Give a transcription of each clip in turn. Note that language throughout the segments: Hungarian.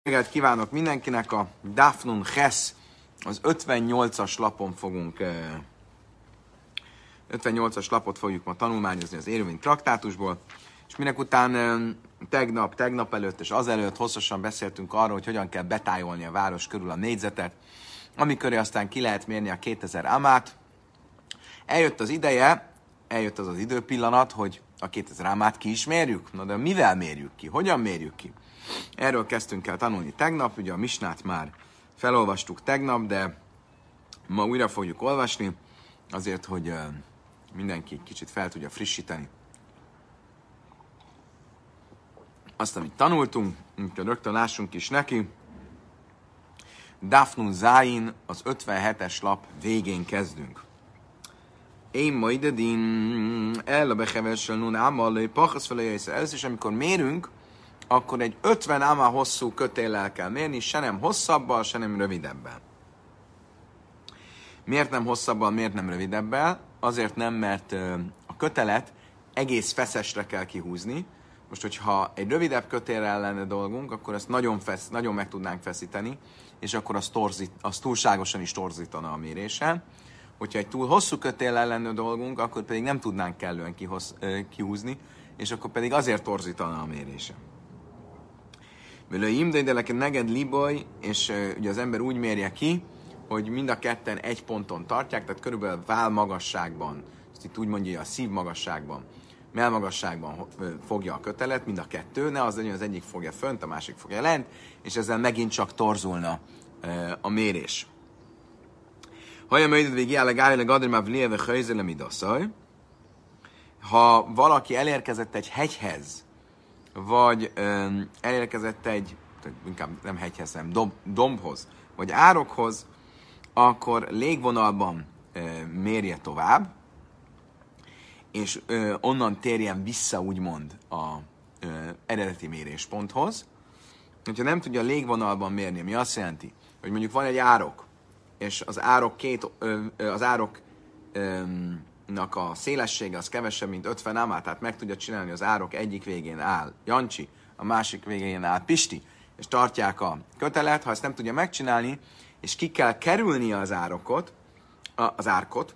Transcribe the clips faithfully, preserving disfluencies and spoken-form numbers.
Reggelt kívánok mindenkinek, a Dafnun Ches, az ötvennyolcas lapon fogunk, ötvennyolcas lapot fogjuk ma tanulmányozni az érvény traktátusból, és minek után tegnap, tegnap előtt és azelőtt hosszasan beszéltünk arról, hogy hogyan kell betájolni a város körül a négyzetet, amikor aztán ki lehet mérni a kétezer amát. Eljött az ideje, eljött az az időpillanat, hogy a kétezer amát ki is mérjük. Na de mivel mérjük ki? Hogyan mérjük ki? Erről kezdtünk el tanulni tegnap, ugye a misnát már felolvastuk tegnap, de ma újra fogjuk olvasni, azért, hogy uh, mindenki kicsit fel tudja frissíteni azt, amit tanultunk, úgyhogy rögtön lássunk is neki. Dafnun Zayin, az ötvenhetes lap végén kezdünk. Én majd edin el a behevessel nun ámal, pachasz fele jöjjsze. Először is, amikor mérünk, akkor egy ötven áma hosszú kötéllel kell mérni, se nem hosszabbal, se nem rövidebbel. Miért nem hosszabbal, miért nem rövidebbel? Azért nem, mert a kötelet egész feszesre kell kihúzni. Most, hogyha egy rövidebb kötélrel lenne dolgunk, akkor ezt nagyon, fesz, nagyon meg tudnánk feszíteni, és akkor az, torzít, az túlságosan is torzítana a mérésen. Hogyha egy túl hosszú kötéllel lenne dolgunk, akkor pedig nem tudnánk kellően kihoz, kihúzni, és akkor pedig azért torzítana a mérésen. Mert a imdeideleken neged liboly, és uh, ugye az ember úgy mérje ki, hogy mind a ketten egy ponton tartják, tehát körülbelül váll magasságban, ezt itt úgy mondja, a szív magasságban, mellmagasságban fogja a kötelet, mind a kettő, ne az legyen, az egyik fogja fönt, a másik fogja lent, és ezzel megint csak torzulna uh, a mérés. Ha valaki elérkezett egy hegyhez, vagy um, elérkezett egy, inkább nem hegyhez, nem domb, dombhoz, vagy árokhoz, akkor légvonalban uh, mérje tovább, és uh, onnan térjen vissza, úgymond, a uh, eredeti mérésponthoz. Ha nem tudja légvonalban mérni, ami azt jelenti, hogy mondjuk van egy árok, és az árok két, uh, az árok um, a szélessége az kevesebb, mint ötven ámá, tehát meg tudja csinálni, hogy az árok egyik végén áll Jancsi, a másik végén áll Pisti, és tartják a kötelet. Ha ezt nem tudja megcsinálni, és ki kell kerülnie az árokot, az árkot,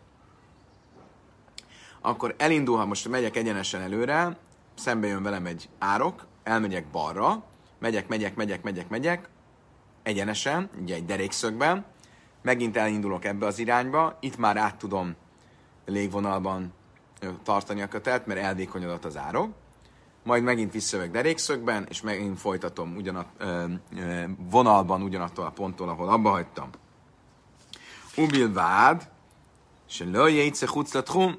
akkor elindul, ha most megyek egyenesen előre, szembe jön velem egy árok, elmegyek balra, megyek, megyek, megyek, megyek, megyek, egyenesen, ugye egy derékszögben, megint elindulok ebbe az irányba, itt már át tudom légvonalban tartani a kötelt, mert elvékonyodott az árok. Majd megint visszajövök derékszögben, és megint folytatom ugyanat, ö, ö, vonalban ugyanattól a ponttól, ahol abba hagytam. Ubil vád, se lőjjétsze huclatrum.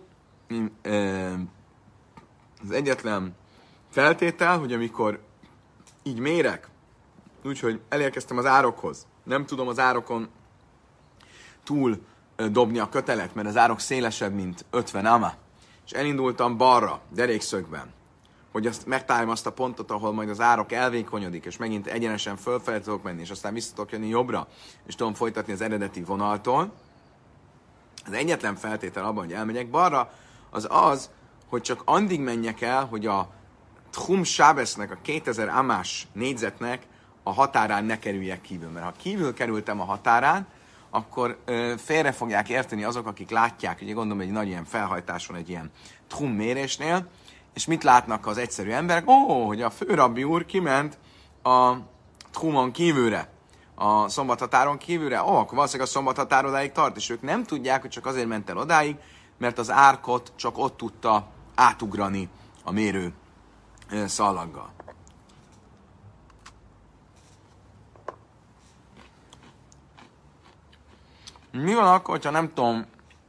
Az egyetlen feltétel, hogy amikor így mérek, úgyhogy elérkeztem az árokhoz, nem tudom az árokon túl dobni a kötelet, mert az árok szélesebb, mint ötven ama, és elindultam balra, derékszögben, hogy azt megtaláljam azt a pontot, ahol majd az árok elvékonyodik, és megint egyenesen fölfelé tudok menni, és aztán vissza tudok jönni jobbra, és tudom folytatni az eredeti vonaltól. Az egyetlen feltétel abban, hogy elmegyek balra, az az, hogy csak addig menjek el, hogy a Tchum Sábesznek, a kétezer amás négyzetnek a határán ne kerüljek kívül. Mert ha kívül kerültem a határán, akkor ö, félre fogják érteni azok, akik látják, ugye gondolom, egy nagy ilyen felhajtáson, egy ilyen tchum mérésnél, és mit látnak az egyszerű emberek? Ó, hogy a főrabbi úr kiment a tchumon kívülre, a szombathatáron kívülre. Ó, akkor valószínűleg a szombathatár odáig tart, és ők nem tudják, hogy csak azért ment el odáig, mert az árkot csak ott tudta átugrani a mérő ö, szallaggal. Mi van akkor, ha nem tudom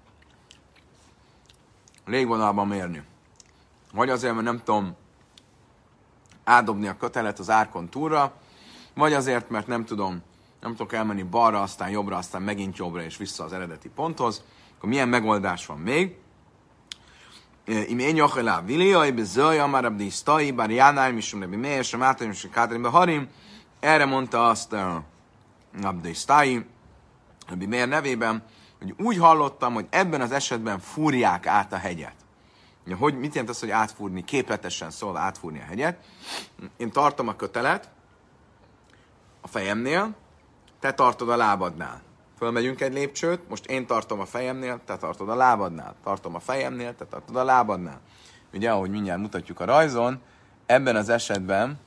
légvonalban mérni? Vagy azért, mert nem tudom átdobni a kötelet az árkon túlra, vagy azért, mert nem tudom, nem tudok elmenni balra, aztán jobbra, aztán megint jobbra, és vissza az eredeti ponthoz. Akkor milyen megoldás van még? Im én jachelá vilia, ibe zöja, már abdi sztai, bár jánáim is, rebi mélyes, sem átaim, sem kátrim, harim. Erre mondta azt uh, abdi sztai, Rabbi Meir nevében, hogy úgy hallottam, hogy ebben az esetben fúrják át a hegyet. Hogy, mit jelent az, hogy átfúrni? Képletesen szól átfúrni a hegyet. Én tartom a kötelet, a fejemnél, te tartod a lábadnál. Fölmegyünk egy lépcsőt, most én tartom a fejemnél, te tartod a lábadnál. Tartom a fejemnél, te tartod a lábadnál. Ugye, ahogy mindjárt mutatjuk a rajzon, ebben az esetben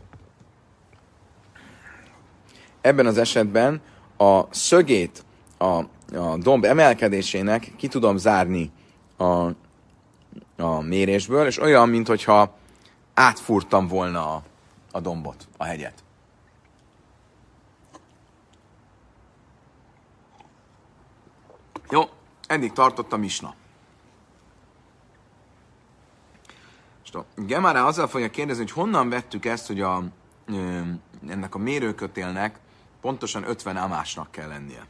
ebben az esetben a szögét a, a domb emelkedésének ki tudom zárni a, a mérésből, és olyan, mintha átfúrtam volna a, a dombot, a hegyet. Jó, eddig tartott a misna. És a Gemara azzal fogja kérdezni, hogy honnan vettük ezt, hogy a, ö, ennek a mérőkötélnek pontosan ötven amásnak kell lennie.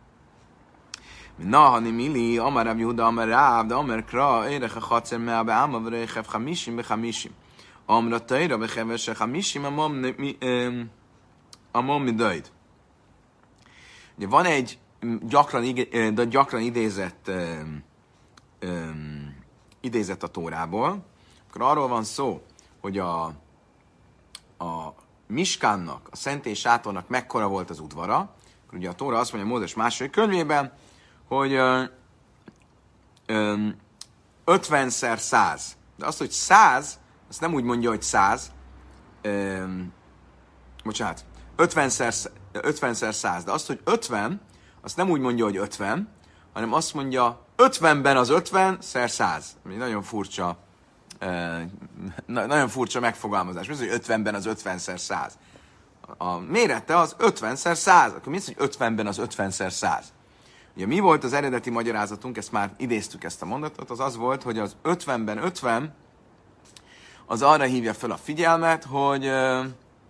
Nahani mili, amar Rab Yehuda, amar Ráv, de amar Kra, érech a hatszer mea be áma, vörechev hamisim be hamisim. Amra tajra be hevese hamisim, amom mi döjd. Ugye van egy gyakran, de gyakran idézett um, um, idézett a Tórából, akkor arról van szó, hogy a, a Miskánnak, a szentély sátornak mekkora volt az udvara. Akkor ugye a Tóra azt mondja Mózes második könyvében, hogy uh, um, ötvenszer száz. De azt, hogy száz, azt nem úgy mondja, hogy száz, um, bocsánat, ötvenszer száz, de azt, hogy ötven, azt nem úgy mondja, hogy ötven, hanem azt mondja, ötvenben az ötven szer száz. Ami nagyon furcsa, eh, nagyon furcsa megfogalmazás. Mi az, hogy ötvenben az ötven szer száz? A mérete az ötven szer száz. Akkor mi az, hogy ötvenben az ötven szer száz? Ugye mi volt az eredeti magyarázatunk, ezt már idéztük ezt a mondatot, az az volt, hogy az ötvenben ötven az arra hívja fel a figyelmet, hogy eh,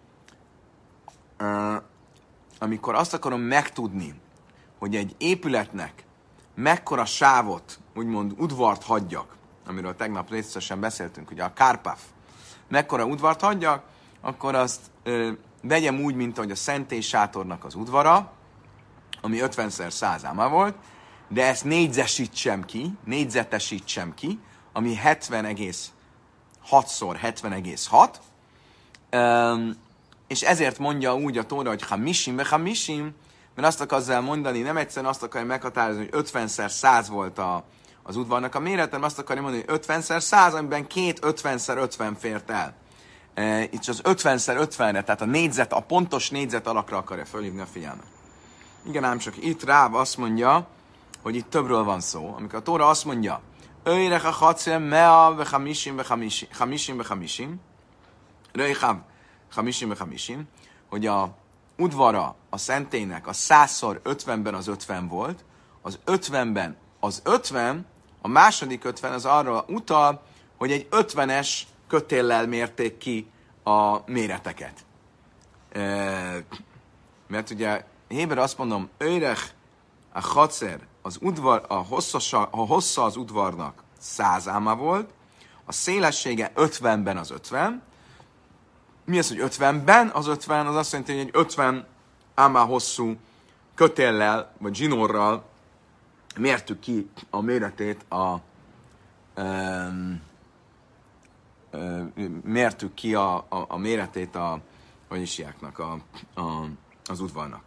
eh, amikor azt akarom megtudni, hogy egy épületnek mekkora sávot, úgymond udvart hagyjak, amiről tegnap részletesen beszéltünk, ugye a Kárpáf, mekkora udvart hagyjak, akkor azt ö, vegyem úgy, mint ahogy a szentély sátornak az udvara, ami ötvenszer száz áma volt, de ezt négyzesítsem ki, négyzetesítsem ki, ami hetven egész hatszor hetven egész hat, um, és ezért mondja úgy a Tóra, hogy hamisim be hamisim, mert azt akarsz mondani, nem egyszerűen azt akarja meghatározni, hogy ötvenszer száz volt a, az udvarnak a méret, hanem azt akarja mondani, hogy ötvenszer száz, amiben két ötvenszer ötven fért el. E, itt az ötvenszer ötvenre, tehát a négyzet, a pontos négyzet alakra akarja fölhívni a figyelmet. Igen, ám csak itt Ráv azt mondja, hogy itt többről van szó. Amikor a Tóra azt mondja, öjrech a hatszer mea ve hamisim ve hamisim, hamisim ve hamisim, röjchav hamisim ve hamisim, hogy a udvara a szentélynek a százszor ötvenben az ötven volt, az ötvenben az ötven, a második ötven az arra utal, hogy egy ötvenes kötéllel mérték ki a méreteket. E, mert ugye Héber azt mondom, öjrech a hatszer, az udvar, a, hosszasa, a hossza az udvarnak száz áma volt, a szélessége ötvenben az ötven. Mi az, hogy ötvenben az ötven? Az azt jelenti, hogy egy ötven ámá hosszú kötéllel, vagy zsinórral mértük ki a méretét a um, um, mértük ki a, a, a méretét a hogy is hívják, a, a, az udvarnak.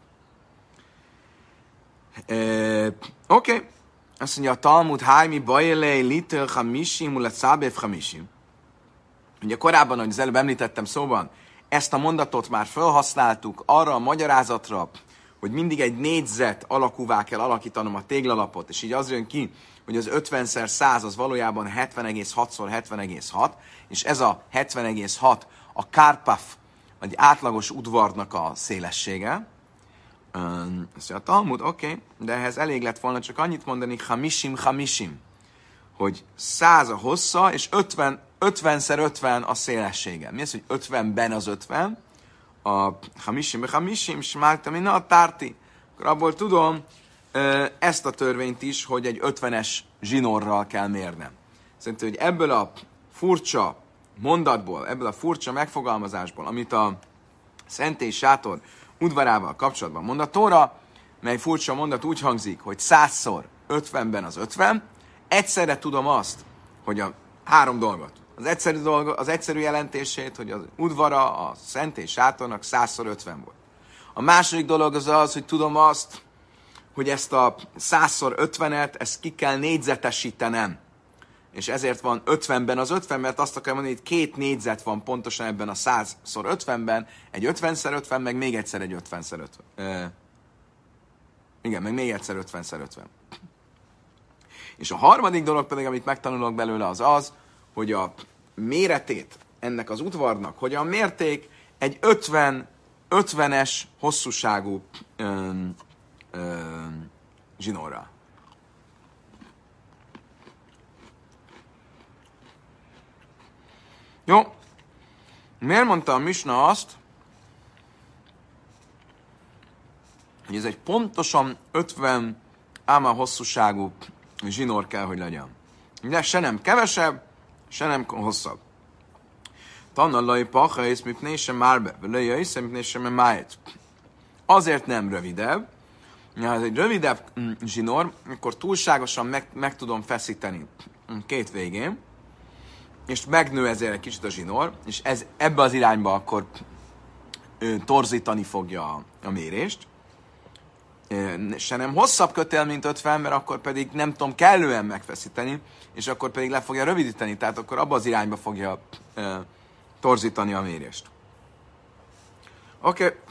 E, Oké. Okay. Azt mondja, a Talmud, hájmi bajlej, litr, hamisim, ulat szábév, hamisim. Ugye korábban, ahogy az előbb említettem szóban, ezt a mondatot már felhasználtuk arra a magyarázatra, hogy mindig egy négyzet alakúvá kell alakítanom a téglalapot, és így az jön ki, hogy az ötvenszer száz az valójában hetven egész hatszor hetven egész hat, és ez a hetven egész hat a Kárpáf, egy átlagos udvarnak a szélessége. Um, azt mondja, a Talmud, oké, okay, de ehhez elég lett volna csak annyit mondani, hamisim, hamisim, hogy száz a hossza, és ötven, ötvenszer ötven a szélessége. Mi az, hogy ötvenben az ötven? A hamisim, hamisim, smáltam, én a tárti. Akkor abból tudom ezt a törvényt is, hogy egy ötvenes zsinórral kell mérnem. Szerintem, hogy ebből a furcsa mondatból, ebből a furcsa megfogalmazásból, amit a szentély sátor udvarával kapcsolatban mond a Tóra, mely furcsa mondat úgy hangzik, hogy százszor ötvenben az ötven, egyszerre tudom azt, hogy a három dolgot. Az egyszerű, dolgo, az egyszerű jelentését, hogy az udvara a szentély sátornak százszor ötven volt. A második dolog az az, hogy tudom azt, hogy ezt a százszor ötvenet, ezt ki kell négyzetesítenem. És ezért van ötvenben az ötven, mert azt akarom mondani, hogy két négyzet van pontosan ebben a százszor ötvenben, egy ötvenszer ötven, meg még egyszer egy ötvenszer ötven. Uh, igen, meg még egyszer ötvenszer ötven. És a harmadik dolog pedig, amit megtanulok belőle, az az, hogy a méretét ennek az udvarnak hogyan mérték egy ötven, ötvenes hosszúságú um, um, zsinórral. Jó. Miért mondta a Misna azt, hogy ez egy pontosan ötven áma hosszúságú zsinór kell, hogy legyen. De se nem kevesebb, se nem hosszabb. Tannallai pachaisz, mipné sem márbe, völője is, mipné sem májt. Azért nem rövidebb, ha ez egy rövidebb zsinór, akkor túlságosan meg, meg tudom feszíteni két végén, és megnő ezért egy kicsit a zsinór, és ez ebbe az irányba akkor ö, torzítani fogja a, a mérést. Ö, se nem hosszabb kötél, mint ötven, mert akkor pedig nem tudom kellően megfeszíteni, és akkor pedig le fogja rövidíteni, tehát akkor abba az irányba fogja ö, torzítani a mérést. Oké. Okay.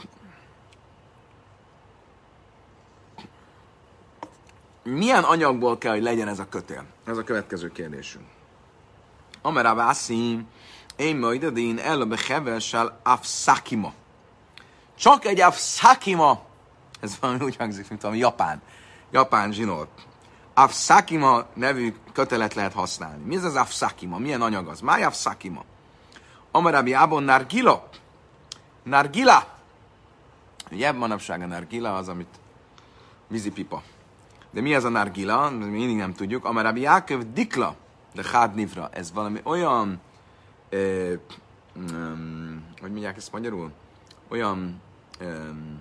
Milyen anyagból kell, hogy legyen ez a kötél? Ez a következő kérdésünk. Amara vászim, én majd adén előbb hevessel afszakima. Csak egy afszakima, ez valami úgy hangzik, mint valami japán, japán zsinór. Afszakima nevű kötelet lehet használni. Mi ez az afszakima? Milyen anyag az? Máj afszakima? Amarabi ábon nargila. Nargila. Ugye manapság a nargila az, amit vízipipa. De mi ez a nargila? Mindig nem tudjuk. Amarabi Jáköv dikla. De hád nivra, ez valami olyan, ö, um, hogy mondják ezt magyarul? Olyan um,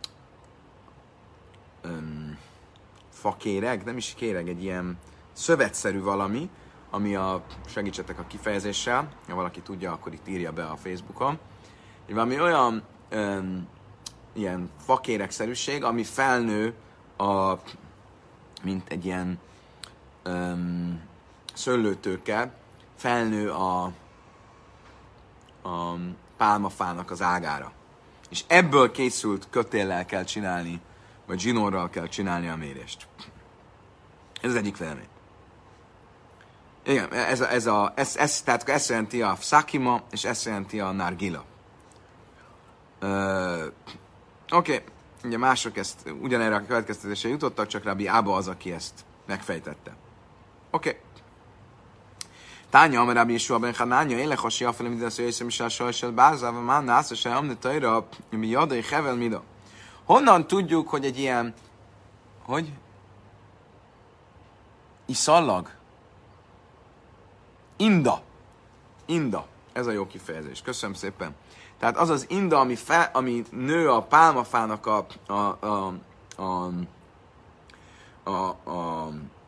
um, fakéreg, nem is kéreg, egy ilyen szövetszerű valami, ami a, segítsetek a kifejezéssel, ha valaki tudja, akkor itt írja be a Facebookon. Valami olyan um, ilyen fakéregszerűség, ami felnő a, mint egy ilyen um, szőlőtőke felnő a, a pálmafának az ágára. És ebből készült kötéllel kell csinálni, vagy zsinórral kell csinálni a mérést. Ez az egyik vélemény. Igen, ez, a, ez, a, ez, ez, tehát ez jelenti a szakima, és ez jelenti a nargila. Uh, Oké, okay. Ugye mások ezt ugyanerre a következtetésre jutottak, csak Rabbi Ába az, aki ezt megfejtette. Oké. Okay. Tánya, amely Rabbi Yeshua ben Hanánya, élek a siafele, mint az ő észre, misál sajsel bázával, már nász, és amne tajra, mi jadai hevel mida. Honnan tudjuk, hogy egy ilyen, hogy? Iszallag? Inda. Inda. Ez a jó kifejezés. Köszönöm szépen. Tehát az az inda, ami, fe, ami nő a pálmafának a, a, a, a, a, a,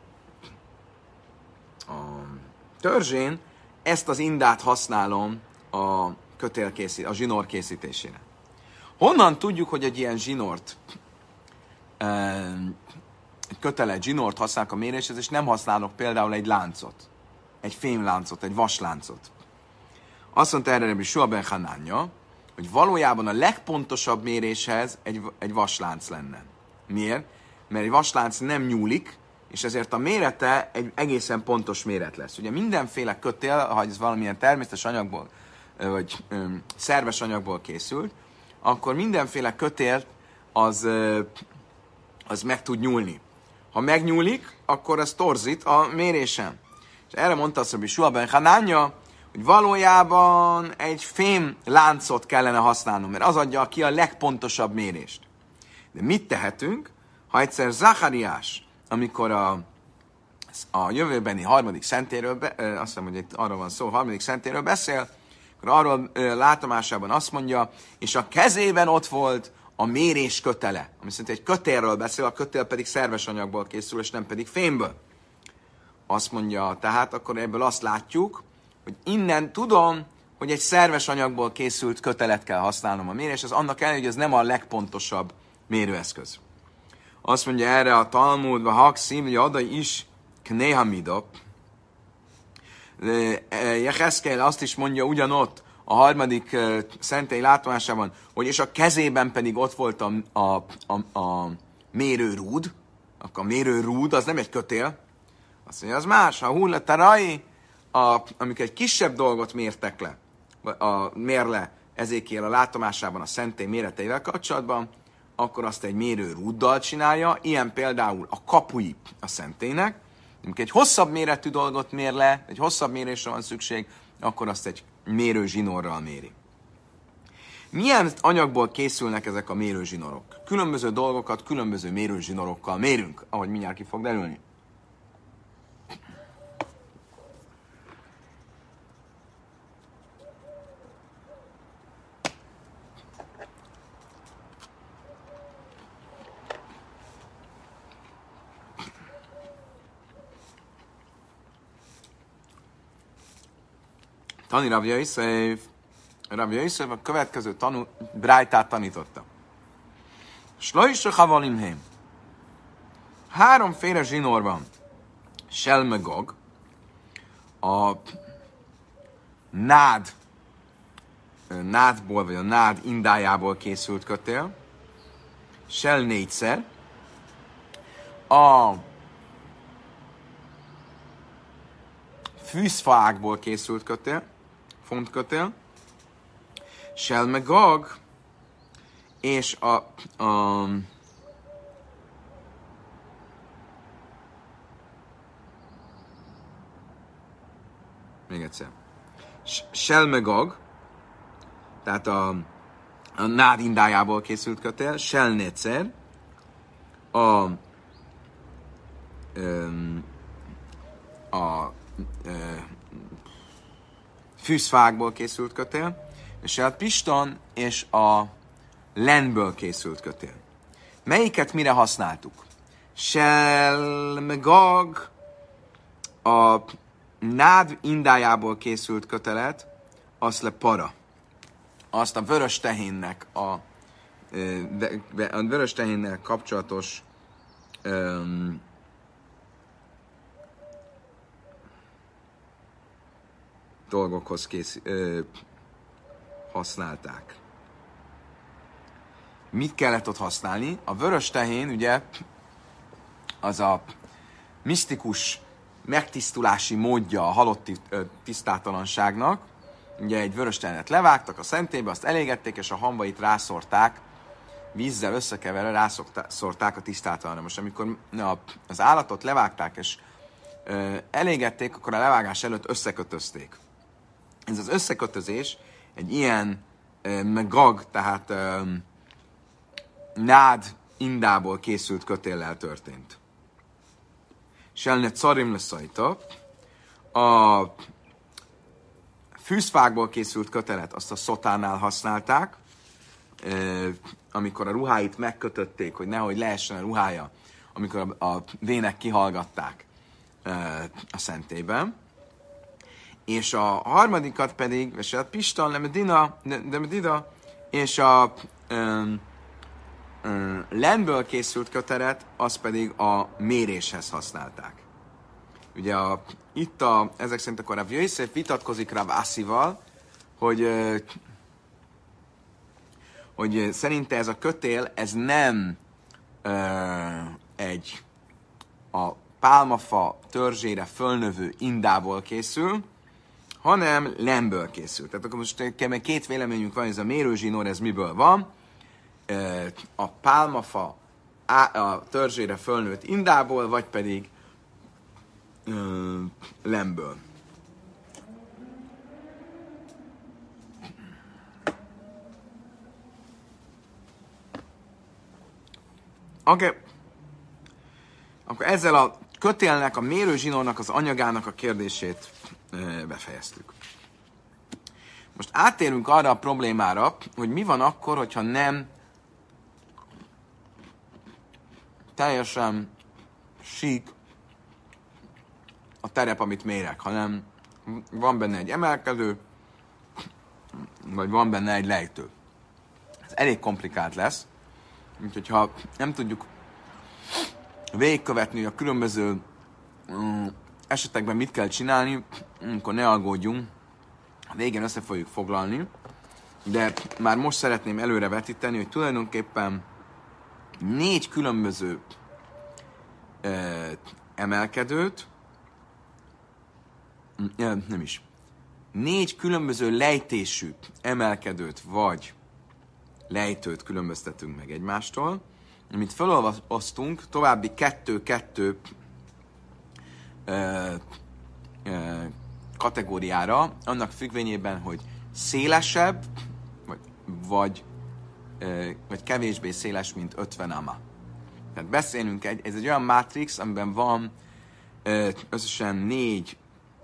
a törzsén, ezt az indát használom a kötél készít, a zsinór készítésére. Honnan tudjuk, hogy egy ilyen zsinort, egy kötelet zsinort használok a méréshez, és nem használok például egy láncot, egy fémláncot, egy vasláncot. Azt mondta erre Rabbi Yeshua ben Hanánya, hogy valójában a legpontosabb méréshez egy, egy vaslánc lenne. Miért? Mert egy vaslánc nem nyúlik, és ezért a mérete egy egészen pontos méret lesz. Ugye mindenféle kötél, ha ez valamilyen természetes anyagból, vagy öm, szerves anyagból készült, akkor mindenféle kötél az, az meg tud nyúlni. Ha megnyúlik, akkor ez torzít a mérésen. És erre mondta azt, hogy Yeshua ben Hanánya, hogy valójában egy fém láncot kellene használnom, mert az adja ki a legpontosabb mérést. De mit tehetünk, ha egyszer Zachariás, amikor a, a jövőbeni harmadik szentéről, be, azt hiszem, hogy itt arról van szó, harmadik szentéről beszél, akkor arról látomásában azt mondja, és a kezében ott volt a mérés kötele, ami szerint egy kötélről beszél, a kötél pedig szerves anyagból készül, és nem pedig fémből. Azt mondja, tehát akkor ebből azt látjuk, hogy innen tudom, hogy egy szerves anyagból készült kötelet kell használnom a mérés, ez annak ellenére, hogy ez nem a legpontosabb mérőeszköz. Azt mondja erre a Talmud, ha hakszim, hogy adai is knéhamida. Jeheszkel azt is mondja ugyanott, a harmadik uh, szentély látomásában, hogy és a kezében pedig ott volt a, a, a, a mérőrúd, akkor a mérőrúd az nem egy kötél, azt mondja, az más, ha hullatarai, amikor egy kisebb dolgot mértek le, a, mér le Ezékiel a látomásában a szentély méreteivel kapcsolatban, akkor azt egy mérőrúddal csinálja, ilyen például a kapui a szentélynek, amikor egy hosszabb méretű dolgot mér le, egy hosszabb mérésre van szükség, akkor azt egy mérőzsinórral méri. Milyen anyagból készülnek ezek a mérőzsinórok? Különböző dolgokat különböző mérőzsinórokkal mérünk, ahogy mindjárt ki fog derülni. Tani Rav Yosef, Rav Yosef a következő tanú, brájtát tanította. Slojse havalimheim. Háromféle zsinór van. Selmegog, a nád, nádból, vagy a nád indájából készült kötél. Sel négyszer. A fűzfaákból készült kötél, fontkötél, selmegog, és a, a még egyszer. Selmegog, tehát a, a nád indájából készült kötél, selnétszer, a öm, a fűzfákból készült kötél, és a piston és a lenből készült kötél. Melyiket mire használtuk? Selmegog, a nád indájából készült kötelet, azt le para. Azt a vörös tehénnek a, a vörös tehénnel kapcsolatos um, dolgokhoz kész, ö, használták. Mit kellett ott használni? A vörös tehén, ugye, az a misztikus megtisztulási módja a halott tisztátalanságnak. Ugye egy vörös tehenet levágtak a szentélybe, azt elégették, és a hambait rászorták, vízzel összekeverve rászorták a tisztátalanra. Most amikor az állatot levágták, és ö, elégették, akkor a levágás előtt összekötözték. Ez az összekötözés egy ilyen uh, megag, tehát um, nád indából készült kötéllel történt. Selne carim leszajta. A fűzfákból készült kötelet azt a szotánál használták, uh, amikor a ruháit megkötötték, hogy nehogy lehessen a ruhája, amikor a, a vének kihallgatták uh, a szentélyben. És a harmadikat pedig, és a piston, lemedina, lemedida, és a um, um, lenből készült kötelet, az pedig a méréshez használták. Ugye a, itt a, ezek szerint akkor Rav Yosef vitatkozik Rav Asival, hogy, uh, hogy szerinte ez a kötél, ez nem uh, egy a pálmafa törzsére fölnövő indából készül, hanem lemből készült. Tehát akkor most két véleményünk van, ez a mérőzsinór, ez miből van. A pálmafa a törzsére fölnőtt indából, vagy pedig lemből. Oké. Okay. Akkor ezzel a kötélnek, a mérőzsinórnak az anyagának a kérdését befejeztük. Most áttérünk arra a problémára, hogy mi van akkor, hogyha nem teljesen sík a terep, amit mérek, hanem van benne egy emelkedő, vagy van benne egy lejtő. Ez elég komplikált lesz, úgyhogy ha nem tudjuk végigkövetni a különböző um, esetekben mit kell csinálni, akkor ne aggódjunk, a végén össze fogjuk foglalni, de már most szeretném előre vetíteni, hogy tulajdonképpen négy különböző uh, emelkedőt, nem is, négy különböző lejtésű emelkedőt vagy lejtőt különböztetünk meg egymástól, amit felolvasztunk további kettő-kettő ö, ö, kategóriára, annak függvényében, hogy szélesebb, vagy, vagy, ö, vagy kevésbé széles, mint ötven ama. Tehát beszélünk, egy, ez egy olyan mátrix, amiben van ö, összesen négy,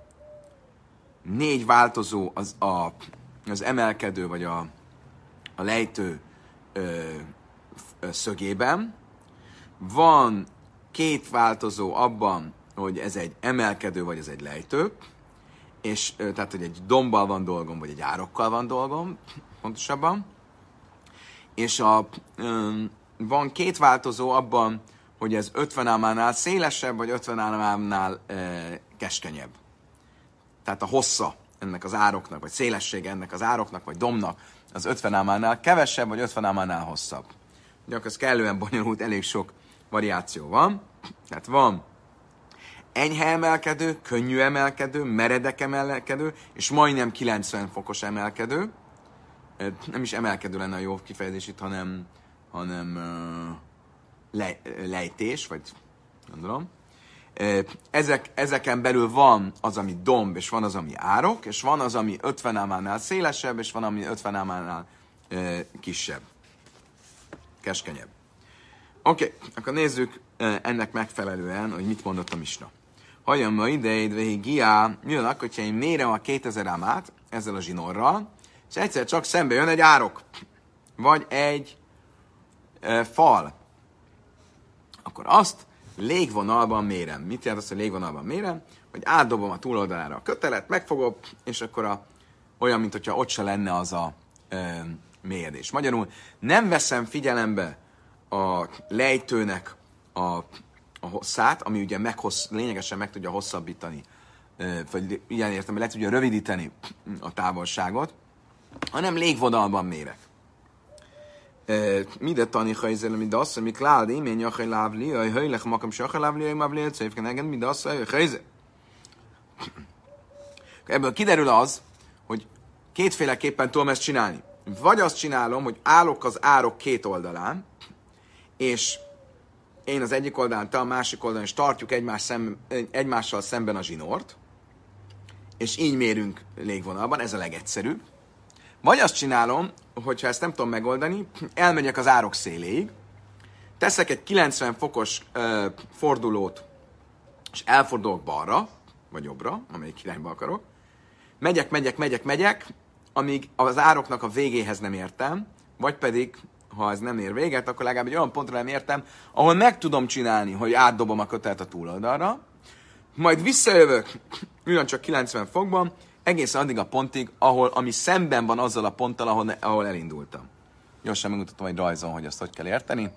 négy változó az, a, az emelkedő, vagy a, a lejtő ö, ö, szögében. Van két változó abban, hogy ez egy emelkedő, vagy ez egy lejtő, és ö, tehát, hogy egy dombbal van dolgom, vagy egy árokkal van dolgom, pontosabban. És a, ö, van két változó abban, hogy ez ötven amánál szélesebb, vagy ötven amánál ö, keskenyebb. Tehát a hossza ennek az ároknak, vagy szélessége ennek az ároknak, vagy domnak az ötven amánál kevesebb, vagy ötven amánál hosszabb. Ugye ez kellően bonyolult, elég sok variáció van. Tehát van enyhe emelkedő, könnyű emelkedő, meredek emelkedő, és majdnem kilencven fokos emelkedő. Nem is emelkedő lenne a jó kifejezés itt, hanem, hanem uh, le, lejtés, vagy gondolom. Ezek, ezeken belül van az, ami domb, és van az, ami árok, és van az, ami ötven amánál szélesebb, és van, ami ötven amánál e, kisebb, keskenyebb. Oké, okay, akkor nézzük e, ennek megfelelően, hogy mit mondott a misna. Hajjam ma ideid, vehi giá, mi jön akkor, hogyha én mérem a kétezer amát ezzel a zsinorral, és egyszer csak szembe jön egy árok, vagy egy e, fal. Akkor azt légvonalban mérem. Mit jelent az, hogy légvonalban mérem? Hogy átdobom a túloldalára a kötelet, megfogom, és akkor a, olyan, mint hogyha ott se lenne az a e, mérés. Magyarul nem veszem figyelembe a lejtőnek a, a hosszát, ami ugye meghossz, lényegesen meg tudja hosszabbítani, e, vagy ilyen értem, le tudja rövidíteni a távolságot, hanem légvonalban mérek. Mide tani hajzel, mi dasz, mi klád, én jachaj lávli, a hajlech makam sachaj lávli, a mávli, a céfken egen, mi dasz, a hajzel. Ebből kiderül az, hogy kétféleképpen tudom ezt csinálni. Vagy azt csinálom, hogy állok az árok két oldalán, és én az egyik oldalán, te a másik oldalán, és tartjuk egymás szem, egymással szemben a zsinort, és így mérünk légvonalban, ez a legegyszerűbb. Vagy azt csinálom, hogyha ezt nem tudom megoldani, elmegyek az árok széléig, teszek egy kilencven fokos ö, fordulót, és elfordulok balra, vagy jobbra, amelyik irányba akarok, megyek, megyek, megyek, megyek, amíg az ároknak a végéhez nem értem, vagy pedig, ha ez nem ér véget, akkor legalább egy olyan pontra nem értem, ahol meg tudom csinálni, hogy átdobom a kötelet a túloldalra, majd visszajövök ugyancsak kilencven fokban, egészen addig a pontig, ahol, ami szemben van azzal a ponttal, ahol, ahol elindultam. Gyorsan megmutatom egy rajzon, hogy azt hogy kell érteni.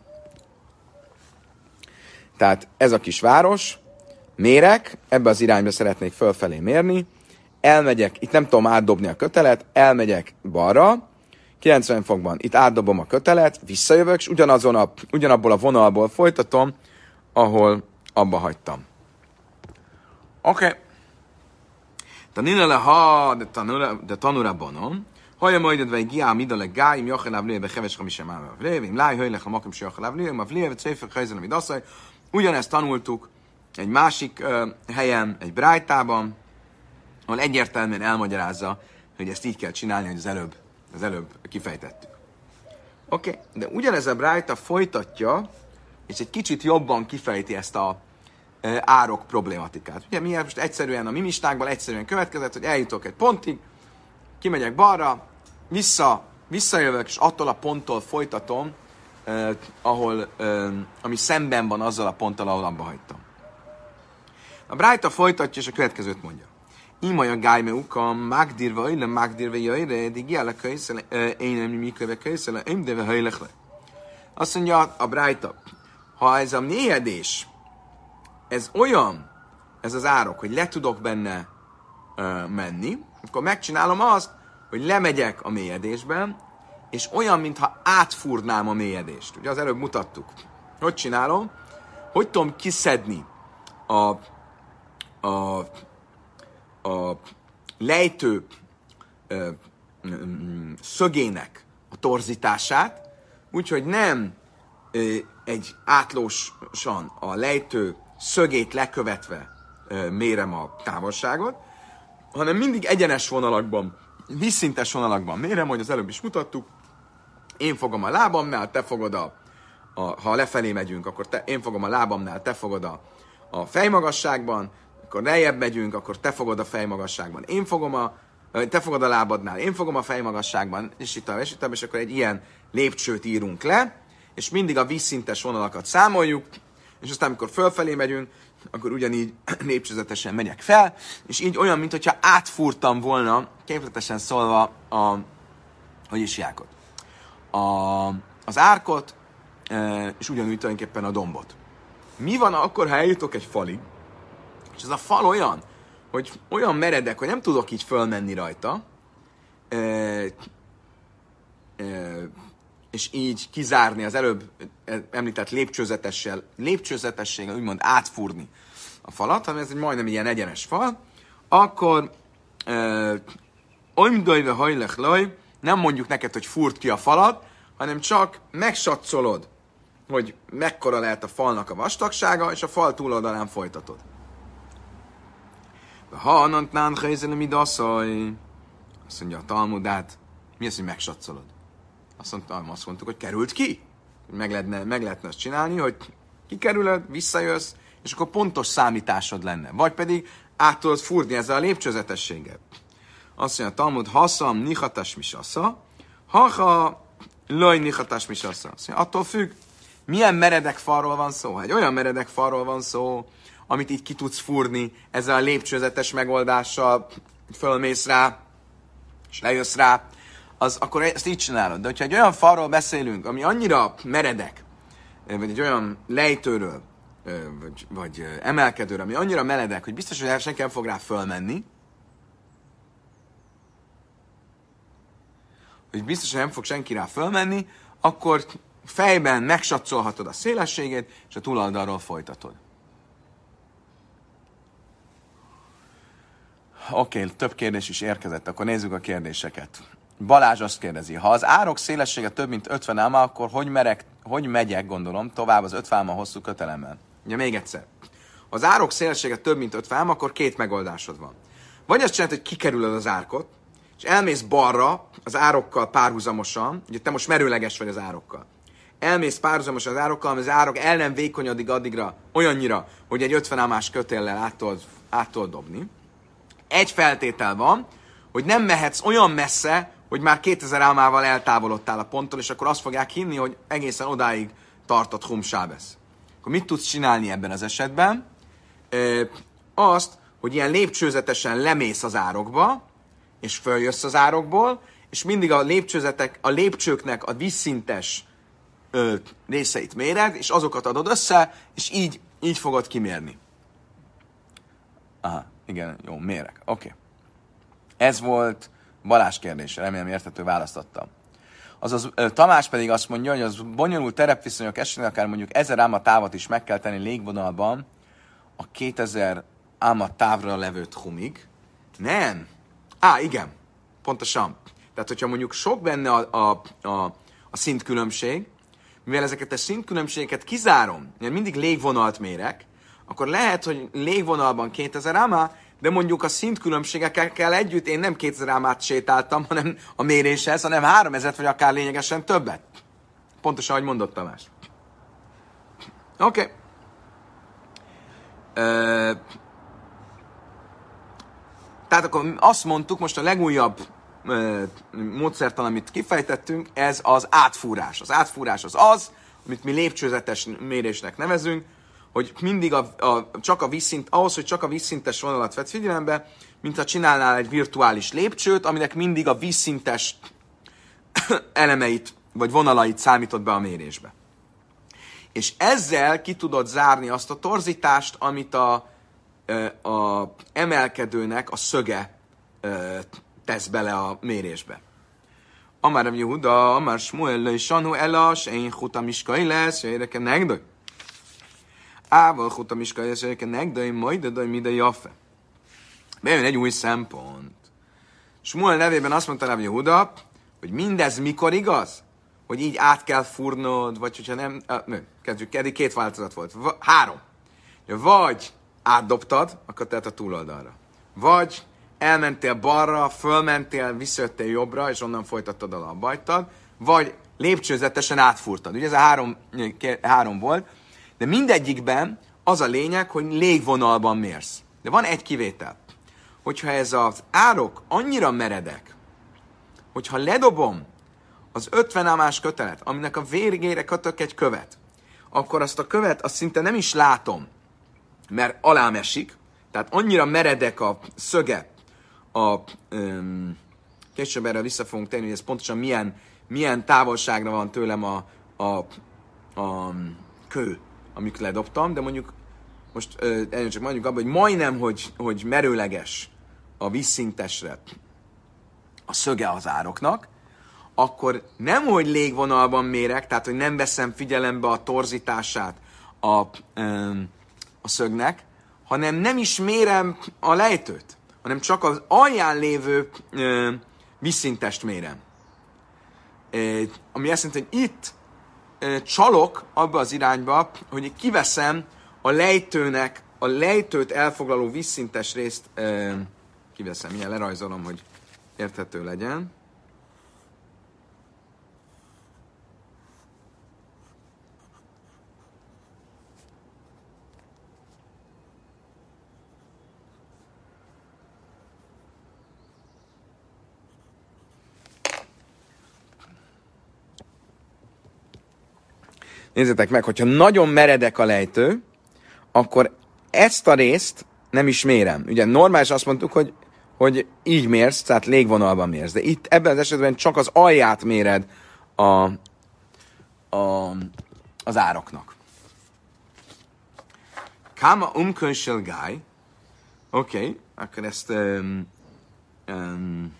Tehát ez a kis város, mérek, ebbe az irányba szeretnék fölfelé mérni, elmegyek, itt nem tudom átdobni a kötelet, elmegyek balra, kilencven fokban itt átdobom a kötelet, visszajövök, és ugyanazon a, ugyanabból a vonalból folytatom, ahol abba hagytam. Oké. Okay. Tanina le ha de tanura banom, hajja majd vagy giám ide le gáim jacheláv lébe heves hamisem áll lévém láj hajlech a makom se jacheláv lévém a léve céfek helyzen amit asszaj. Ugyanezt tanultuk egy másik uh, helyen, egy brájtában, ahol egyértelműen elmagyarázza, hogy ezt így kell csinálni, hogy az előbb, az előbb kifejtettük. Oké, okay. De ugyanez a brájta folytatja, és egy kicsit jobban kifejti ezt a árok problématikát. Ugye mi most egyszerűen a mi mistákban egyszerűen következett, hogy eljutok egy pontig, kimegyek balra, vissza, visszajövök, és attól a ponttól folytatom, eh, ahol, eh, ami szemben van azzal a ponttal, ahol abba hagytam. A brájta folytatja, és a következőt mondja. Imaja gájme uka, magdirva öjle, magdirva jöjre, digiála kölyszele, én nem miköve kölyszele, én deve hajlekle. Azt mondja a Brájta, ha ez a mélyedés, ez olyan, ez az árok, hogy le tudok benne ö, menni, akkor megcsinálom azt, hogy lemegyek a mélyedésben, és olyan, mintha átfúrnám a mélyedést. Ugye az előbb mutattuk. Hogy csinálom? Hogy tudom kiszedni a, a, a lejtő ö, ö, szögének a torzítását, úgyhogy nem ö, egy átlósan a lejtő szögét lekövetve ö, mérem a távolságot, hanem mindig egyenes vonalakban, vízszintes vonalakban mérem, hogy az előbb is mutattuk. Én fogom a lábamnál, te fogod a, a ha lefelé megyünk, akkor te, én fogom a lábamnál, te fogod a, a fejmagasságban, akkor lejjebb megyünk, akkor te fogod a fejmagasságban, én fogom a, te fogod a lábadnál, én fogom a fejmagasságban, és itt, és itt, és akkor egy ilyen lépcsőt írunk le, és mindig a vízszintes vonalakat számoljuk, és aztán, amikor fölfelé megyünk, akkor ugyanígy lépcsőzetesen megyek fel, és így olyan, mintha átfúrtam volna, képletesen szólva, a, hogy is jákot. A, az árkot, és ugyanúgy tulajdonképpen a dombot. Mi van akkor, ha eljutok egy falig, és ez a fal olyan, hogy olyan meredek, hogy nem tudok így fölmenni rajta, e, e, és így kizárni az előbb említett lépcsőzetessel, lépcsőzetességgel úgymond átfúrni a falat, hanem ez egy majdnem ilyen egyenes fal, akkor oimdojve hajlech laj, nem mondjuk neked, hogy fúrd ki a falat, hanem csak megsatszolod, hogy mekkora lehet a falnak a vastagsága, és a fal túloldalán folytatod. Ha anantnán helyzelem idaszaj, azt mondja a Talmud, hát mi az, hogy megsatszolod? Azt, mondtam, azt mondtuk, hogy került ki. Meg lehetne, meg lehetne azt csinálni, hogy kikerülöd, visszajössz, és akkor pontos számításod lenne. Vagy pedig át tudod fúrni ezzel a lépcsőzetességgel. Azt mondja a Talmud, haszam nihatas misasza, haha loj nihatas misasza. Azt mondja, attól függ, milyen meredek falról van szó. Ha egy olyan meredek falról van szó, amit így ki tudsz fúrni ezzel a lépcsőzetes megoldással, fölmész rá, és lejössz rá, az akkor ezt így csinálod. De hogyha egy olyan falról beszélünk, ami annyira meredek, vagy egy olyan lejtőről, vagy, vagy emelkedőről, ami annyira meredek, hogy biztos, hogy senki nem fog rá fölmenni, hogy biztos, hogy nem fog senki rá fölmenni, akkor fejben megsatszolhatod a szélességét, és a túloldalról folytatod. Oké, okay, több kérdés is érkezett, akkor nézzük a kérdéseket. Balázs azt kérdezi, ha az árok szélessége több mint ötven áma, akkor hogy, merek, hogy megyek, gondolom, tovább az ötven áma hosszú kötelemmel? Ugye még egyszer. Ha az árok szélessége több mint ötven áma, akkor két megoldásod van. Vagy azt csinálod, hogy kikerülöd az árkot, és elmész balra az árokkal párhuzamosan, ugye te most merőleges vagy az árokkal. Elmész párhuzamosan az árokkal, mert az árok el nem vékonyodik addigra, olyannyira, hogy egy ötven ámás kötéllel át tudod, át tudod dobni. Egy feltétel van, hogy nem mehetsz olyan messze, hogy már kétezer álmával eltávolodtál a ponttól, és akkor azt fogják hinni, hogy egészen odáig tartott Hum Sábesz. Akkor mit tudsz csinálni ebben az esetben? E, azt, hogy ilyen lépcsőzetesen lemész az árokba, és följössz az árokból, és mindig a lépcsőzetek, a lépcsőknek a vízszintes ö, részeit méred, és azokat adod össze, és így, így fogod kimérni. Aha, igen, jó, mérek. Oké. Okay. Ez volt Balázs kérdése, remélem érthető választottam. Azaz Tamás pedig azt mondja, hogy az bonyolult terepviszonyok esetén akár mondjuk ezer áma távat is meg kell tenni légvonalban a kétezer áma távra levő tchumig. Nem. Á, igen. Pontosan. Tehát, hogyha mondjuk sok benne a, a, a, a szintkülönbség, mivel ezeket a szintkülönbségeket kizárom, mert mindig légvonalt mérek, akkor lehet, hogy légvonalban kétezer áma, de mondjuk a szintkülönbségekkel kell együtt, én nem kétezer ámát sétáltam, hanem a méréshez, hanem háromezer vagy akár lényegesen többet. Pontosan, ahogy mondott Tamás. Oké. Okay. Uh, tehát akkor azt mondtuk, most a legújabb uh, módszertan, amit kifejtettünk, ez az átfúrás. Az átfúrás az az, amit mi lépcsőzetes mérésnek nevezünk, hogy mindig a, a, csak a vízszint, ahhoz, hogy csak a vízszintes vonalat vett figyelembe, mintha csinálnál egy virtuális lépcsőt, aminek mindig a vízszintes elemeit, vagy vonalait számított be a mérésbe. És ezzel ki tudod zárni azt a torzítást, amit a, a emelkedőnek a szöge tesz bele a mérésbe. Amár Rav Yehuda, Amár Shmuel, és Anu Elas, én Chuta Miskai lesz, éreke negdoj. Ával Chuta Miskai lesz, éreke negdoj, majd de mi de jaffe. Bejön egy új szempont. Shmuel nevében azt mondta Rav Yehuda, hogy mindez mikor igaz? Hogy így át kell fúrnod, vagy hogyha nem... Uh, nő, kezdjük, eddig két változat volt. V- három. Vagy átdobtad, akkor tehát a túloldalra. Vagy elmentél balra, fölmentél, visszajöttél jobbra, és onnan folytattad a labbajtad, vagy lépcsőzetesen átfúrtad. Ugye ez a három, három volt, de mindegyikben az a lényeg, hogy légvonalban mérsz. De van egy kivétel. Hogyha ez az árok annyira meredek, hogyha ledobom az ötven amás kötelet, aminek a végére kötök egy követ, akkor azt a követ azt szinte nem is látom, mert alám esik, tehát annyira meredek a szöge, a, um, később erre vissza fogunk tenni, hogy ez pontosan milyen, milyen távolságra van tőlem a, a, a kő, amit ledobtam, de mondjuk most uh, csak mondjuk abban, hogy majdnem, hogy, hogy merőleges a vízszintesre a szöge az ároknak, akkor nem, hogy légvonalban mérek, tehát, hogy nem veszem figyelembe a torzítását a, um, a szögnek, hanem nem is mérem a lejtőt, hanem csak az alján lévő uh, vízszintest mérem. Uh, ami azt jelenti, hogy itt uh, csalok abba az irányba, hogy kiveszem a lejtőnek, a lejtőt elfoglaló vízszintes részt, uh, kiveszem, ilyen lerajzolom, hogy érthető legyen. Nézzétek meg, hogyha nagyon meredek a lejtő, akkor ezt a részt nem is mérem. Ugye normális azt mondtuk, hogy, hogy így mérsz, tehát légvonalban mérsz. De itt ebben az esetben csak az alját méred a, a, az ároknak. Káma umkönsel gáj. Oké, okay, akkor ezt... Um, um,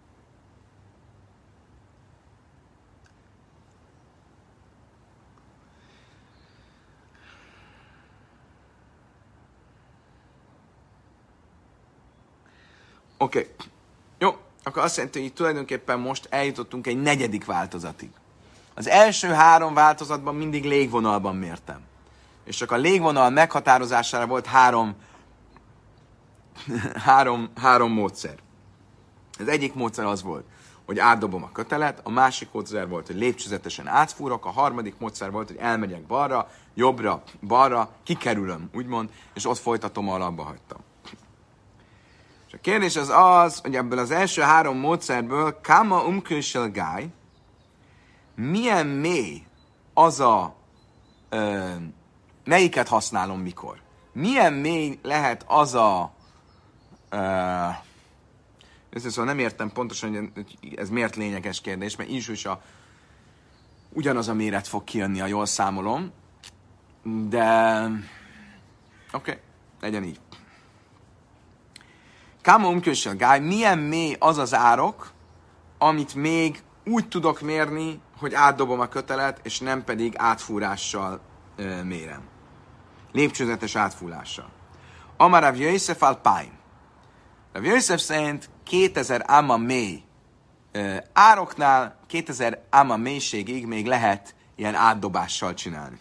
Oké. Okay. Jó, akkor azt jelenti, hogy tulajdonképpen most eljutottunk egy negyedik változatig. Az első három változatban mindig légvonalban mértem. És csak a légvonal meghatározására volt három, három, három módszer. Az egyik módszer az volt, hogy átdobom a kötelet, a másik módszer volt, hogy lépcsőzetesen átfúrok, a harmadik módszer volt, hogy elmegyek balra, jobbra, balra, kikerülöm, úgymond, és ott folytatom, ahol abba hagytam. És a kérdés az az, hogy ebből az első három módszerből káma umkönsel gáj, milyen mély az a, ö, melyiket használom mikor? Milyen mély lehet az a, ö, ezt szóval nem értem pontosan, hogy ez miért lényeges kérdés, mert is is a, ugyanaz a méret fog kijönni, ha jól számolom, de oké, okay, legyen így. Káma umkönsel gáj, milyen mély az az árok, amit még úgy tudok mérni, hogy átdobom a kötelet, és nem pedig átfúrással e, mérem. Lépcsőzetes átfúrással. Amar Rav Yosef al Paim. Rav Yosef szerint kétezer áma mély e, ároknál, kétezer áma mélységig még lehet ilyen átdobással csinálni.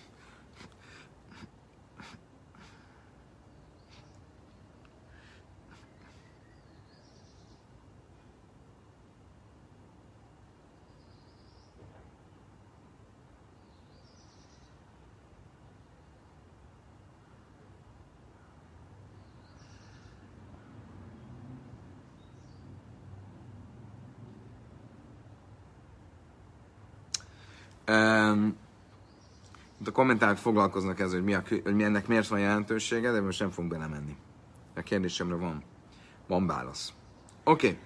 Um, A kommentárok foglalkoznak ezzel, hogy, mi a, hogy mi ennek miért van jelentősége, de most nem fogunk belemenni. A kérdésemre van, van válasz. Oké. Okay.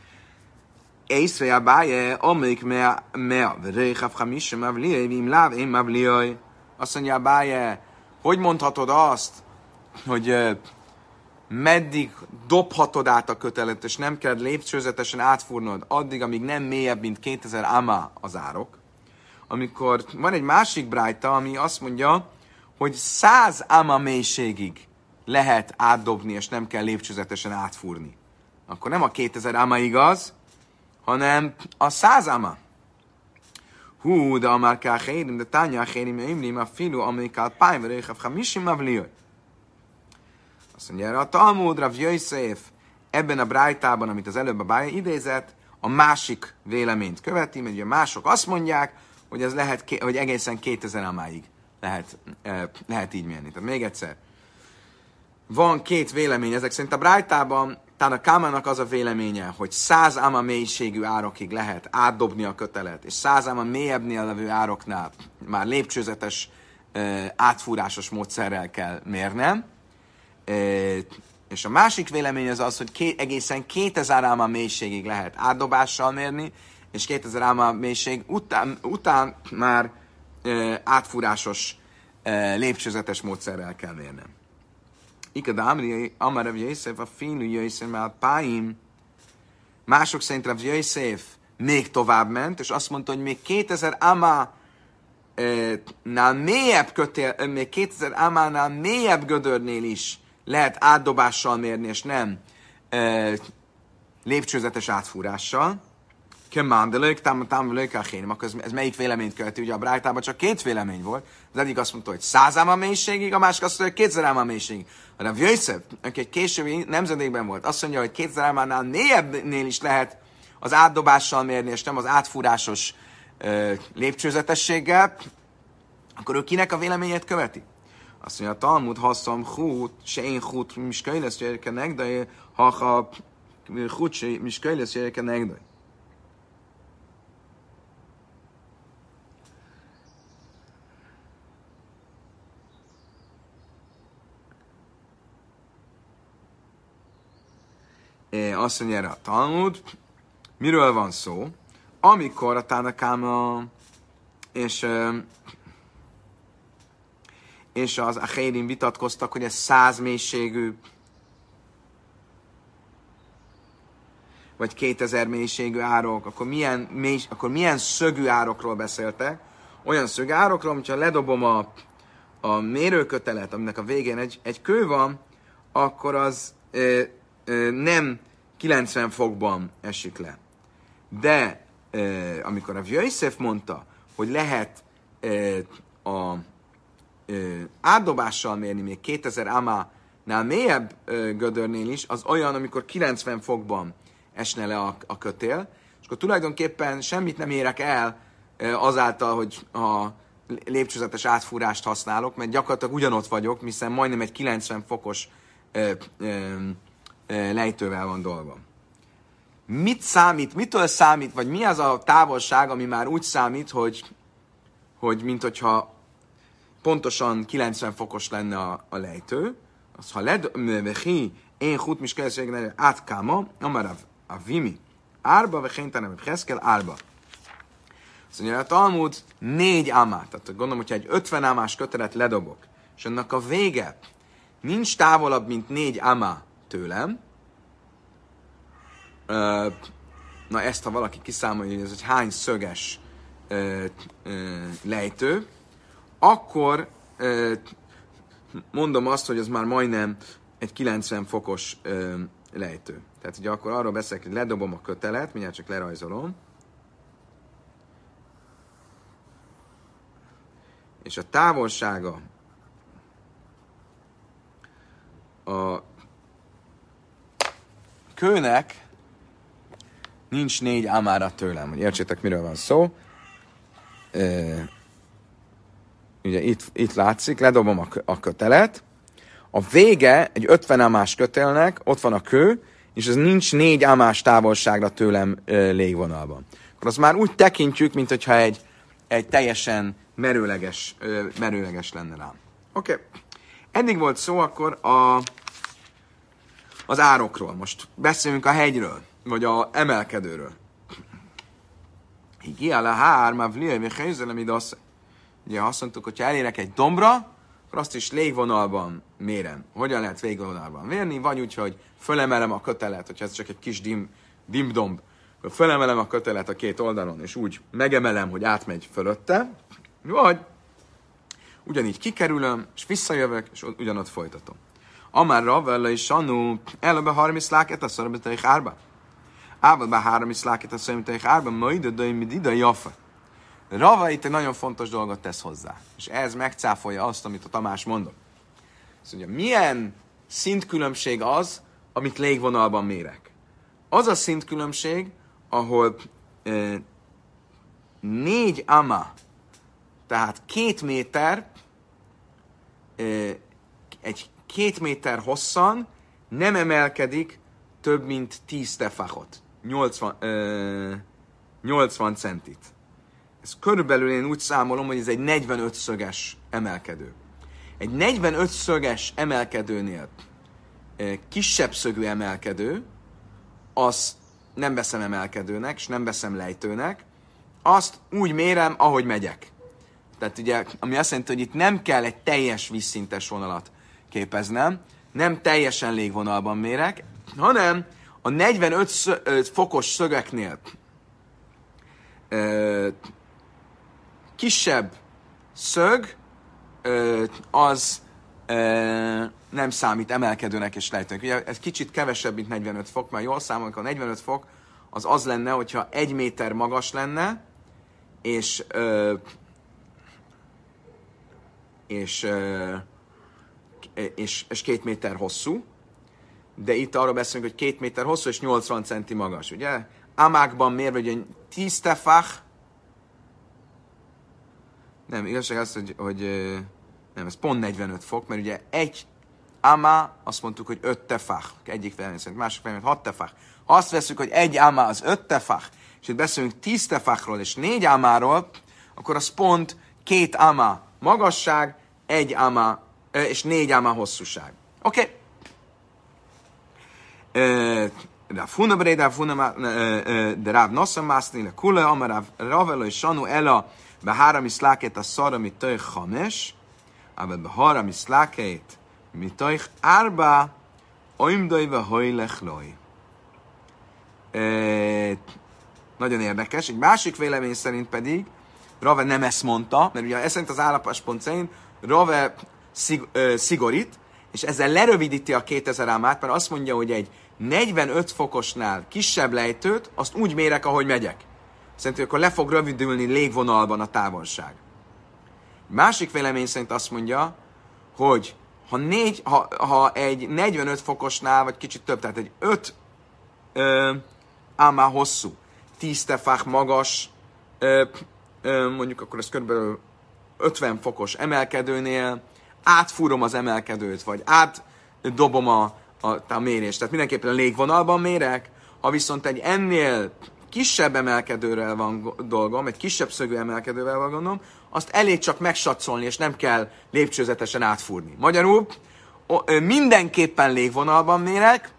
Észre Abáje, amelyik mea, mea, vréhav hamisem, mavliai, vim láv, én mavliai. Azt mondja Abáje, hogy mondhatod azt, hogy uh, meddig dobhatod át a kötelet, és nem kell lépcsőzetesen átfúrnod addig, amíg nem mélyebb, mint kétezer ámá az árok. Amikor van egy másik brájta, ami azt mondja, hogy száz áma mélységig lehet átdobni, és nem kell lépcsőzetesen átfúrni. Akkor nem a kétezer áma igaz, hanem a száz áma. Hú, de amár kell hérim, de tánya hérim, imrim, a filu, amikál pályva, réhav, hamisim, avlioj. Azt mondja, erre a Talmud, Rav Yosef, ebben a brájtában, amit az előbb a Bája idézett, a másik véleményt követi, mert ugye mások azt mondják, hogy ez lehet, hogy egészen kétezer amáig lehet, lehet így mérni. Tehát még egyszer, van két vélemény, ezek szerint a brájtában, tehát a Kámának az a véleménye, hogy száz áma mélységű árokig lehet átdobni a kötelet, és száz áma mélyebbnél levő ároknál már lépcsőzetes, átfúrásos módszerrel kell mérnem. És a másik vélemény az az, hogy ké, egészen kétezer áma mélységig lehet átdobással mérni, és kétezer áma mélység után, után már e, átfúrásos, e, lépcsőzetes módszerrel kell mérnem. Ikad Amri, Amar Rav Yosef, a Finu Yosef, már Páim. Mások szerint Rav Yosef még tovább ment, és azt mondta, hogy még kétezer áma nál mélyebb kötél, még kétezer ámánál mélyebb gödörnél is lehet átdobással mérni, és nem e, lépcsőzetes átfúrással. Kemandelők, támadők, achénim. Akkor ez, ez melyik véleményt követi? Ugye a brájtában csak két vélemény volt. Az egyik azt mondta, hogy száz áma mélységig, a másik azt mondta, hogy kétezer áma mélységig. A Rav Yosef, aki egy későbbi nemzedékben volt, azt mondja, hogy kétezer ámánál mélyebbnél is lehet az átdobással mérni, és nem az átfúrásos e, lépcsőzetességgel. Akkor ő kinek a véleményét követi? Azt mondja, a Talmud haszom hút, se én hút miskajlesz jöjjön negdaj, ha ha hút se miskajlesz jöjjön negdaj. Azt mondja erre a Talmud, miről van szó? Amikor a Tánakáma és és az achérim vitatkoztak, hogy ez száz mélységű, vagy kétezer mélységű árok, akkor milyen, mély, akkor milyen szögű árokról beszéltek? Olyan szögű árokról, hogyha ledobom a, a mérőkötelet, aminek a végén egy, egy kő van, akkor az ö, ö, nem kilencven fokban esik le. De ö, amikor a Yosef mondta, hogy lehet ö, a átdobással mérni még kétezer ámánál mélyebb ö, gödörnél is, az olyan, amikor kilencven fokban esne le a, a kötél, és akkor tulajdonképpen semmit nem érek el ö, azáltal, hogy a lépcsőzetes átfúrást használok, mert gyakorlatilag ugyanott vagyok, hiszen majdnem egy kilencven fokos ö, ö, ö, lejtővel van dolgom. Mit számít, mitől számít, vagy mi az a távolság, ami már úgy számít, hogy, hogy mint hogyha pontosan kilencven fokos lenne a, a lejtő, az ha led, vechi, én hút miskelességnél átkáma, amár a vimi, árba, vechénytanem, heszkel, árba. Azt mondja, a Talmud négy ámát, tehát gondolom, hogyha egy ötven ámás kötelet ledobok, és annak a vége nincs távolabb, mint négy ámá tőlem, na ezt, ha valaki kiszámolja, hogy ez egy hány szöges lejtő, akkor mondom azt, hogy az már majdnem egy kilencven fokos lejtő. Tehát ugye akkor arról beszélek, hogy ledobom a kötelet, mindjárt csak lerajzolom, és a távolsága a kőnek nincs négy ámára tőlem, hogy értsétek, miről van szó. Ugye itt, itt látszik, ledobom a, a kötelet, a vége egy ötven ámás kötelnek, ott van a kő, és ez nincs négy ámás távolságra tőlem e, légvonalban. Akkor azt már úgy tekintjük, mint hogyha egy egy teljesen merőleges, merőleges lenne rám. Oké. Okay. Eddig volt szó akkor a, az árokról. Most beszélünk a hegyről, vagy a emelkedőről. Higiál a hár, már vliai, helyzelem ide azt. Ugye azt mondtuk, hogyha elérek egy dombra, akkor azt is légvonalban mérem. Hogyan lehet légvonalban mérni? Vagy úgy, hogy fölemelem a kötelet, hogyha ez csak egy kis dim, dimdomb, akkor fölemelem a kötelet a két oldalon, és úgy megemelem, hogy átmegy fölötte. Vagy ugyanígy kikerülöm, és visszajövök, és ugyanott folytatom. Amár Ravella is Sanu, előbb harminc láket, azt mondja, hogy árba. Ával harminc láket, azt mondja, hogy árba, majd de mit ide jafa. Rava itt egy nagyon fontos dolgot tesz hozzá, és ez megcáfolja azt, amit a Tamás mondott. Azt mondja, milyen szintkülönbség az, amit légvonalban mérek? Az a szintkülönbség, ahol e, négy ama, tehát két méter, e, egy két méter hosszan nem emelkedik több mint tíz tefachot, nyolcvan, e, nyolcvan centit. Ez körülbelül én úgy számolom, hogy ez egy negyvenöt szöges emelkedő. Egy negyvenöt szöges emelkedőnél e, kisebb szögű emelkedő, azt nem veszem emelkedőnek, és nem veszem lejtőnek, azt úgy mérem, ahogy megyek. Tehát ugye, ami azt jelenti, hogy itt nem kell egy teljes vízszintes vonalat képeznem, nem teljesen légvonalban mérek, hanem a negyvenöt fokos szögeknél ö, kisebb szög, ö, az ö, nem számít emelkedőnek és lejtőnek. Ugye ez kicsit kevesebb, mint negyvenöt fok, mert jól számolunk, a negyvenöt fok az az lenne, hogyha egy méter magas lenne, és ö, és, ö, és, és két méter hosszú, de itt arról beszélünk, hogy két méter hosszú és nyolcvan centi magas, ugye? Amákban mérve, hogy tíz tefach, nem, igazság az, hogy, hogy nem, ez pont negyvenöt fok, mert ugye egy ama, azt mondtuk, hogy öt tefach, egyik vélemény szerint, másik vélemény hat tefach. Ha azt veszük, hogy egy ama az öt tefach, és itt beszélünk tíz tefachról és négy amáról, akkor az pont két ama magasság, egy ama és négy ama hosszúság. Oké? Okay. De Funa Breda, Funa de Rav Nosson Mászni, le Kula, amar Ravelo és Sanu Ela, be három iszlákét a szara, mit töj hames, aber be három iszlákét, mit töj árba, oimdoj ve hojlech loj. Nagyon érdekes. Egy másik vélemény szerint pedig Rave nem ezt mondta, mert ugye ez szerint az állapospont szerint Rave szig, ö, szigorít, és ezzel lerövidíti a kétezer ámát, mert azt mondja, hogy egy negyvenöt fokosnál kisebb lejtőt, azt úgy mérek, ahogy megyek. Szerintem akkor le fog rövidülni légvonalban a távolság. Másik vélemény szerint azt mondja, hogy ha, négy, ha, ha egy negyvenöt fokosnál, vagy kicsit több, tehát egy öt ö, ámá hosszú, tíz tefach magas, ö, ö, mondjuk akkor ez körülbelül ötven fokos emelkedőnél, átfúrom az emelkedőt, vagy átdobom a, a, a mérést. Tehát mindenképpen a légvonalban mérek, ha viszont egy ennél kisebb emelkedővel van dolgom, egy kisebb szögű emelkedővel van gondom, azt elég csak megsatszolni, és nem kell lépcsőzetesen átfúrni. Magyarul mindenképpen légvonalban mérek.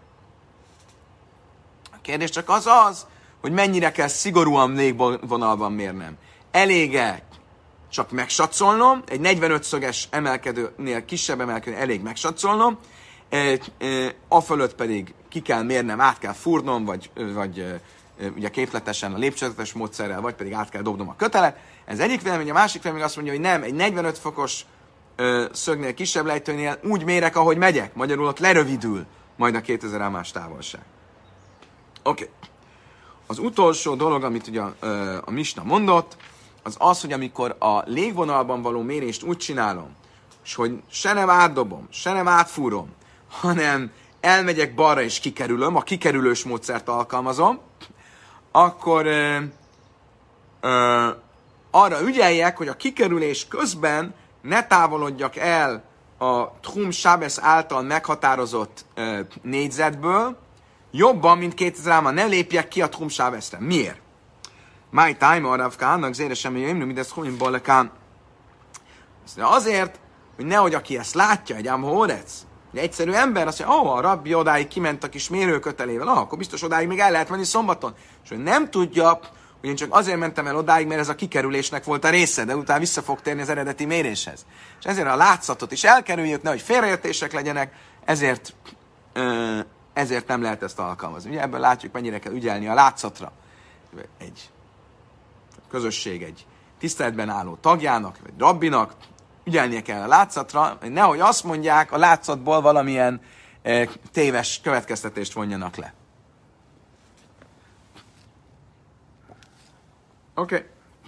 A kérdés csak az az, hogy mennyire kell szigorúan légvonalban mérnem. Elég-e csak megsatszolnom, egy negyvenöt szöges emelkedőnél kisebb emelkedő elég megsatszolnom, a fölött pedig ki kell mérnem, át kell fúrnom, vagy, vagy ugye képletesen a lépcsőzetes módszerrel, vagy pedig át kell dobnom a kötelet. Ez egyik vélemény, a másik vélemény azt mondja, hogy nem, egy negyvenöt fokos ö, szögnél, kisebb lejtőnél úgy mérek, ahogy megyek. Magyarul ott lerövidül majd a kétezer ámás távolság. Oké. Okay. Az utolsó dolog, amit ugye a, a Misna mondott, az az, hogy amikor a légvonalban való mérést úgy csinálom, és hogy se nem átdobom, se nem átfúrom, hanem elmegyek balra és kikerülöm, a kikerülős módszert alkalmazom, akkor ö, ö, arra ügyeljek, hogy a kikerülés közben ne távolodjak el a Tchum Sábesz által meghatározott ö, négyzetből, jobban, mint kétezer ámán, ne lépjek ki a Tchum Sábeszre. Miért? My time aravka annak zére semmi jöjjön, mindez homin balekán. Azért, hogy nehogy aki ezt látja, egy amhórec, egy egyszerű ember azt mondja, ó, a rabbi odáig kiment a kis mérőkötelével, ah, akkor biztos odáig még el lehet menni szombaton. És hogy nem tudja, hogy én csak azért mentem el odáig, mert ez a kikerülésnek volt a része, de utána vissza fog térni az eredeti méréshez. És ezért a látszatot is elkerüljük, nehogy félreértések legyenek, ezért, ezért nem lehet ezt alkalmazni. Ugye ebből látjuk, mennyire kell ügyelni a látszatra. Egy közösség, egy tiszteletben álló tagjának, vagy rabbinak, ügyelnie kell a látszatra, hogy nehogy azt mondják, a látszatból valamilyen e, téves következtetést vonjanak le. Oké.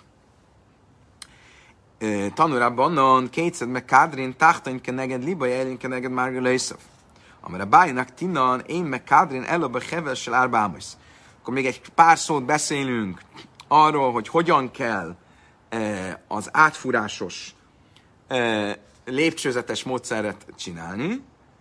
Okay. Tanulában onnan kétszer meg kádrin táhtainke neged liba jelinke neged márga lejszöv. Amire bájnak tinan én meg kádrin előbb a hevessel árbámosz. Akkor még egy pár szót beszélünk arról, hogy hogyan kell e, az átfúrásos lépcsőzetes módszeret csinálni.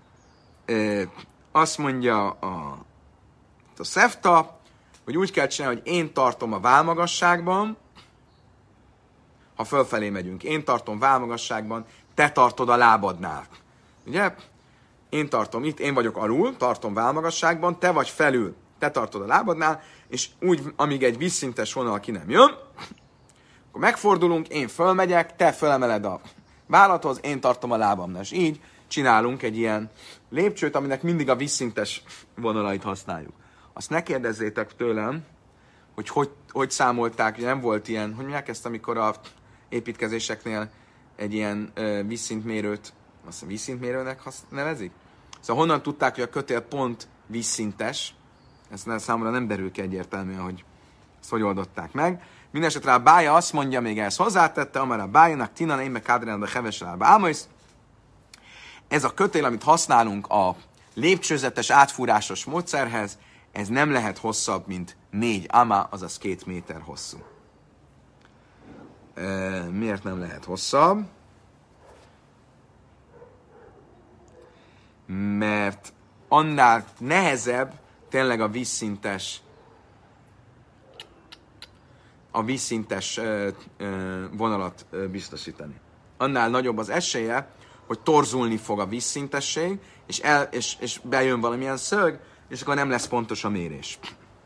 Azt mondja a, a Szefta, hogy úgy kell csinálni, hogy én tartom a válmagasságban, ha fölfelé megyünk, én tartom válmagasságban, te tartod a lábadnál. Ugye? Én tartom itt, én vagyok alul, tartom válmagasságban, te vagy felül, te tartod a lábadnál, és úgy, amíg egy vízszintes vonal ki nem jön, akkor megfordulunk, én fölmegyek, te fölemeled a vállathoz, én tartom a lábamnál. És így csinálunk egy ilyen lépcsőt, aminek mindig a vízszintes vonalait használjuk. Azt ne kérdezzétek tőlem, hogy hogy, hogy számolták, hogy nem volt ilyen, hogy mondják ezt, amikor a építkezéseknél egy ilyen uh, vízszintmérőt, azt a vízszintmérőnek nevezik? Szóval honnan tudták, hogy a kötél pont vízszintes? Ez számomra nem derül ki egyértelműen, hogy ezt hogy oldották meg. Mindenesetre a bája azt mondja, még ezt hozzátette, amár a bájának tinan én meg kádránba hevesel ámosz. Ez a kötél, amit használunk a lépcsőzetes átfúrásos módszerhez, ez nem lehet hosszabb, mint négy ama, azaz két méter hosszú. E, miért nem lehet hosszabb? Mert annál nehezebb tényleg a vízszintes a vízszintes ö, ö, vonalat ö, biztosítani. Annál nagyobb az esélye, hogy torzulni fog a vízszintesség, és, el, és, és bejön valamilyen szög, és akkor nem lesz pontos a mérés.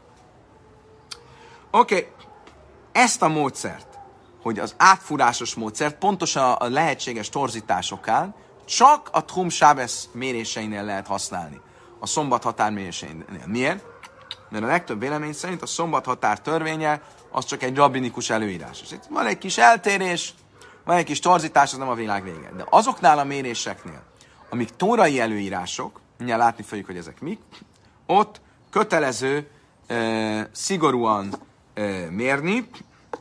Oké, okay. Ezt a módszert, hogy az átfúrásos módszert pontosan a lehetséges torzításokán csak a Tchum Sábesz méréseinél lehet használni. A szombat határ méréseinél. Miért? Mert a legtöbb vélemény szerint a szombat határ törvénye az csak egy rabbinikus előírás. És itt van egy kis eltérés, van egy kis torzítás, az nem a világ vége. De azoknál a méréseknél, amik tórai előírások, mindjárt látni fogjuk, hogy ezek mik, ott kötelező e, szigorúan e, mérni,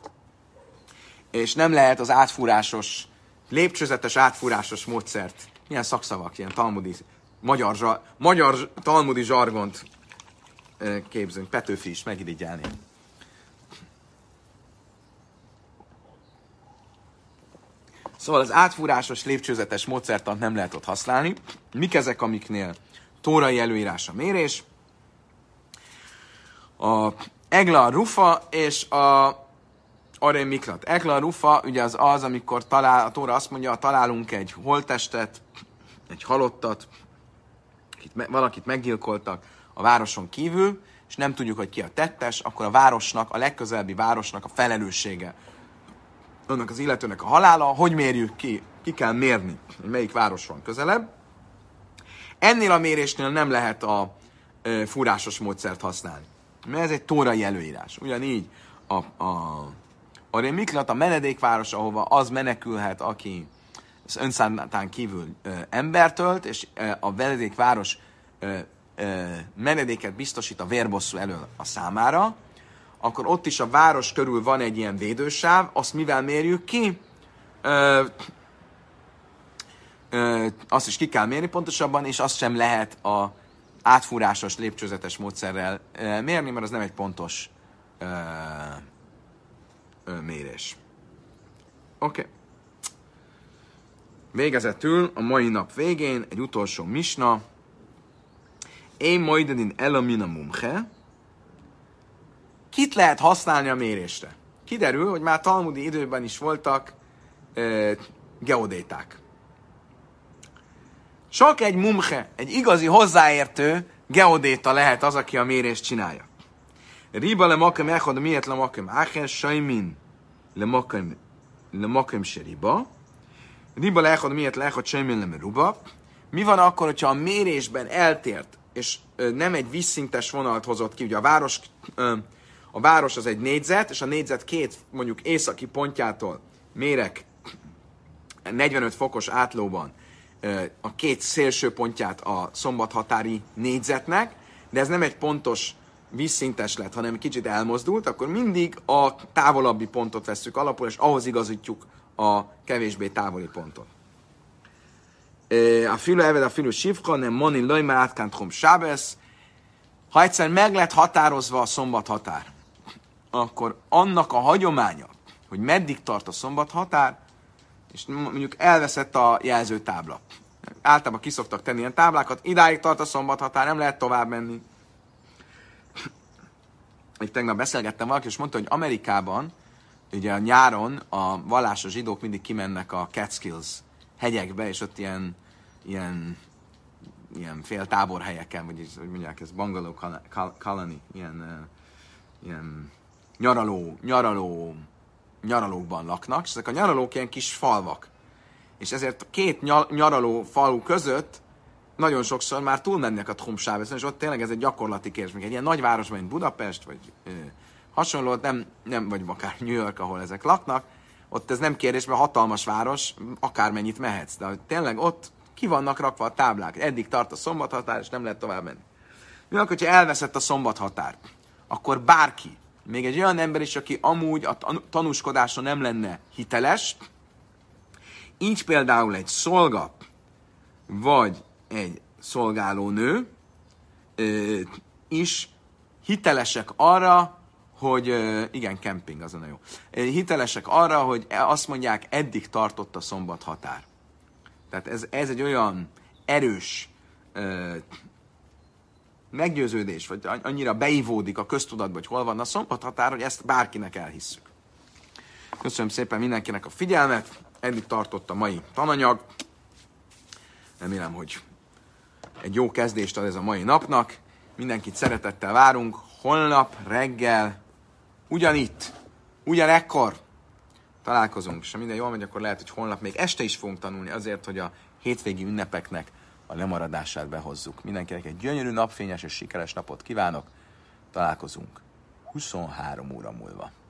és nem lehet az átfúrásos, lépcsőzetes átfúrásos módszert, milyen szakszavak, ilyen talmudi, magyar, magyar talmudi zsargont e, képzünk, Petőfi is megirigyelni. Szóval az átfúrásos lépcsőzetes módszertant nem lehet ott használni. Mik ezek, amiknél tórai előírás a mérés? A Egla Rufa és a Aré Miklat. Egla Rufa ugye az az, amikor talál, a Tóra azt mondja, találunk egy holttestet, egy halottat, valakit meggyilkoltak a városon kívül, és nem tudjuk, hogy ki a tettes, akkor a városnak, a legközelebbi városnak a felelőssége annak az illetőnek a halála, hogy mérjük ki, ki kell mérni, hogy melyik város van közelebb. Ennél a mérésnél nem lehet a e, fúrásos módszert használni, mert ez egy tórai előírás. Ugyanígy a, a, a Rémiklat, a menedékváros, ahova az menekülhet, aki önszántán kívül e, embert ölt, és e, a menedékváros e, e, menedéket biztosít a vérbosszú elől a számára, akkor ott is a város körül van egy ilyen védősáv, azt mivel mérjük ki? Ö, ö, azt is ki kell mérni pontosabban, és azt sem lehet a átfúrásos lépcsőzetes módszerrel ö, mérni, mert az nem egy pontos ö, ö, mérés. Oké. Okay. Végezetül a mai nap végén egy utolsó misna. Én majdedin elamina mumche. Kit lehet használni a mérésre? kiderül, hogy már talmudi időben is voltak e, geodéták. Csak egy mumche, egy igazi hozzáértő geodéta lehet az, aki a mérést csinálja. Riba le makem echad, miért le makem áchen, sajmin le makem, le makem se riba. Riba le echad, miért le echad, sajmin le meruba. Mi van akkor, hogyha a mérésben eltért, és ö, nem egy vízszintes vonalat hozott ki, ugye a város, ö, a város az egy négyzet, és a négyzet két mondjuk északi pontjától mérek negyvenöt fokos átlóban ö, a két szélső pontját a szombathatári négyzetnek, de ez nem egy pontos vízszintes lett, hanem kicsit elmozdult, akkor mindig a távolabbi pontot vesszük alapul, és ahhoz igazítjuk a kevésbé távoli pontot. A fülő eved a fülő sivka, nem moni lojmer átkánt hom sábesz. Ha egyszer meg lett határozva a szombathatár, akkor annak a hagyománya, hogy meddig tart a szombathatár, és mondjuk elveszett a jelzőtábla. Általában kiszoktak tenni ilyen táblákat, idáig tart a szombathatár, nem lehet tovább menni. Még tegnap beszélgettem valaki, és mondta, hogy Amerikában, ugye a nyáron a vallásos zsidók mindig kimennek a Catskills hegyekbe, és ott ilyen, ilyen, ilyen fél táborhelyeken, vagy hogy mondják, ez bungalow colony, ilyen, uh, ilyen nyaraló, nyaraló, nyaralókban laknak, és ezek a nyaralók ilyen kis falvak. És ezért a két nyaraló falu között nagyon sokszor már túlmennek a Tchum-Sábeszon, és ott tényleg ez egy gyakorlati kérdés. Még egy ilyen nagyvárosban, mint Budapest, vagy ö, hasonló, nem, nem, vagy akár New York, ahol ezek laknak, ott ez nem kérdés, mert hatalmas város, akármennyit mehetsz. De tényleg ott ki vannak rakva a táblák. Eddig tart a szombathatár, és nem lehet tovább menni. Mi akkor, hogyha elveszett a szombathatár, akkor bárki, még egy olyan ember is, aki amúgy a tanúskodáson nem lenne hiteles, így például egy szolga, vagy egy szolgálónő ö, is hitelesek arra, hogy, ö, igen, kemping, azon a jó, hitelesek arra, hogy azt mondják, eddig tartott a szombathatár. Tehát ez, ez egy olyan erős ö, meggyőződés, vagy annyira beivódik a köztudatba, hogy hol van a szombathatár, hogy ezt bárkinek elhisszük. Köszönöm szépen mindenkinek a figyelmet, eddig tartott a mai tananyag. Remélem, hogy egy jó kezdést ad ez a mai napnak. Mindenkit szeretettel várunk. Holnap reggel ugyanitt, ugyanekkor találkozunk. És ha minden jól megy, akkor lehet, hogy holnap még este is fogunk tanulni azért, hogy a hétvégi ünnepeknek a lemaradását behozzuk. Mindenkinek egy gyönyörű, napfényes és sikeres napot kívánok. Találkozunk huszonhárom óra múlva.